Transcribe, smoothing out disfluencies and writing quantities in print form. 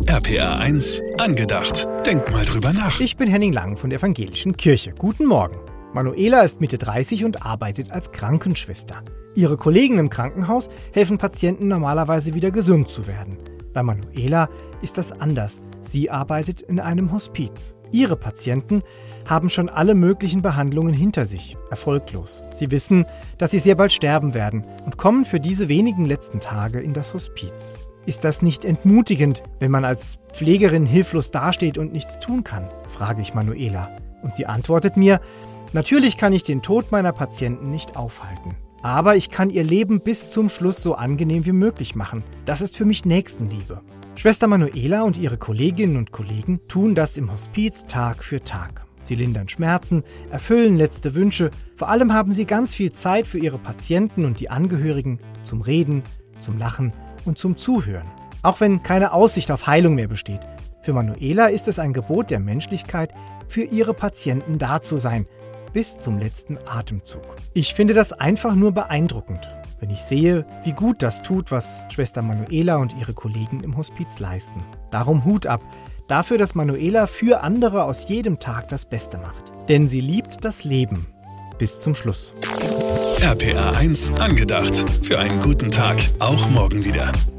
RPR 1 angedacht. Denk mal drüber nach. Ich bin Henning Lang von der Evangelischen Kirche. Guten Morgen. Manuela ist Mitte 30 und arbeitet als Krankenschwester. Ihre Kollegen im Krankenhaus helfen Patienten normalerweise wieder gesund zu werden. Bei Manuela ist das anders. Sie arbeitet in einem Hospiz. Ihre Patienten haben schon alle möglichen Behandlungen hinter sich, erfolglos. Sie wissen, dass sie sehr bald sterben werden und kommen für diese wenigen letzten Tage in das Hospiz. Ist das nicht entmutigend, wenn man als Pflegerin hilflos dasteht und nichts tun kann? Frage ich Manuela. Und sie antwortet mir: Natürlich kann ich den Tod meiner Patienten nicht aufhalten. Aber ich kann ihr Leben bis zum Schluss so angenehm wie möglich machen. Das ist für mich Nächstenliebe. Schwester Manuela und ihre Kolleginnen und Kollegen tun das im Hospiz Tag für Tag. Sie lindern Schmerzen, erfüllen letzte Wünsche. Vor allem haben sie ganz viel Zeit für ihre Patienten und die Angehörigen zum Reden, zum Lachen und zum Zuhören. Auch wenn keine Aussicht auf Heilung mehr besteht. Für Manuela ist es ein Gebot der Menschlichkeit, für ihre Patienten da zu sein, bis zum letzten Atemzug. Ich finde das einfach nur beeindruckend, wenn ich sehe, wie gut das tut, was Schwester Manuela und ihre Kollegen im Hospiz leisten. Darum Hut ab, dafür, dass Manuela für andere aus jedem Tag das Beste macht. Denn sie liebt das Leben bis zum Schluss. RPR 1 angedacht. Für einen guten Tag, auch morgen wieder.